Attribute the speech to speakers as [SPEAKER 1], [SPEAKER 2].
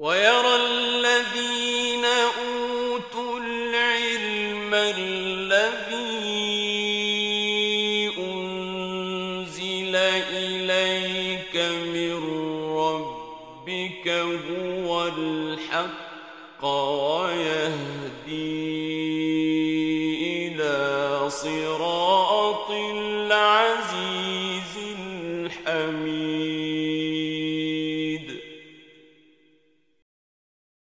[SPEAKER 1] ويرى الذين أوتوا العلم الذي أنزل إليك من ربك هو الحق ويهدي إلى صراط العزيز الحميد.